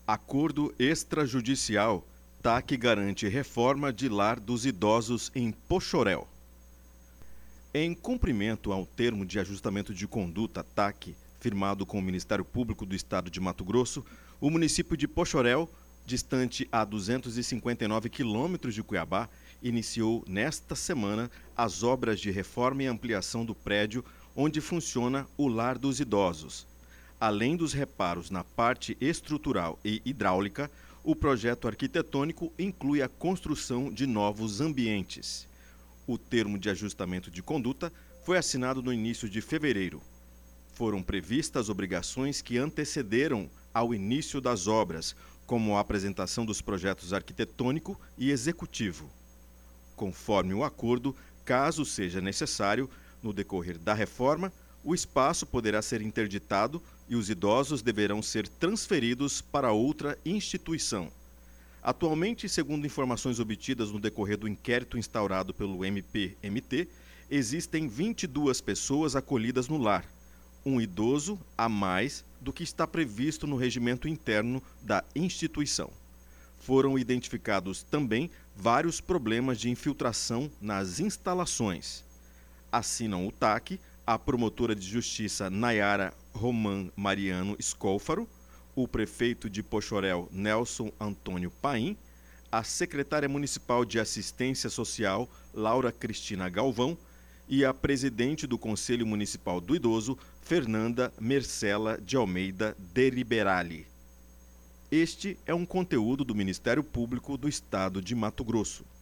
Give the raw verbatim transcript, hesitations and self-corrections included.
Acordo extrajudicial. T A C garante reforma de lar dos idosos em Poxoréu. Em cumprimento ao termo de ajustamento de conduta T A C, firmado com o Ministério Público do Estado de Mato Grosso, o município de Poxoréu, distante a duzentos e cinquenta e nove quilômetros de Cuiabá, iniciou nesta semana as obras de reforma e ampliação do prédio onde funciona o Lar dos Idosos. Além dos reparos na parte estrutural e hidráulica, o projeto arquitetônico inclui a construção de novos ambientes. O termo de ajustamento de conduta foi assinado no início de fevereiro. Foram previstas obrigações que antecederam ao início das obras, como a apresentação dos projetos arquitetônico e executivo. Conforme o acordo, caso seja necessário, no decorrer da reforma, o espaço poderá ser interditado e os idosos deverão ser transferidos para outra instituição. Atualmente, segundo informações obtidas no decorrer do inquérito instaurado pelo M P M T, existem vinte e duas pessoas acolhidas no lar, um idoso a mais do que está previsto no regimento interno da instituição. Foram identificados também vários problemas de infiltração nas instalações. Assinam o T A C a promotora de justiça Nayara Roman Mariano Scólfaro, o prefeito de Poxoréu Nelson Antônio Paim, a secretária municipal de assistência social Laura Cristina Galvão e a presidente do Conselho Municipal do Idoso Fernanda Mercela de Almeida de Liberali. Este é um conteúdo do Ministério Público do Estado de Mato Grosso.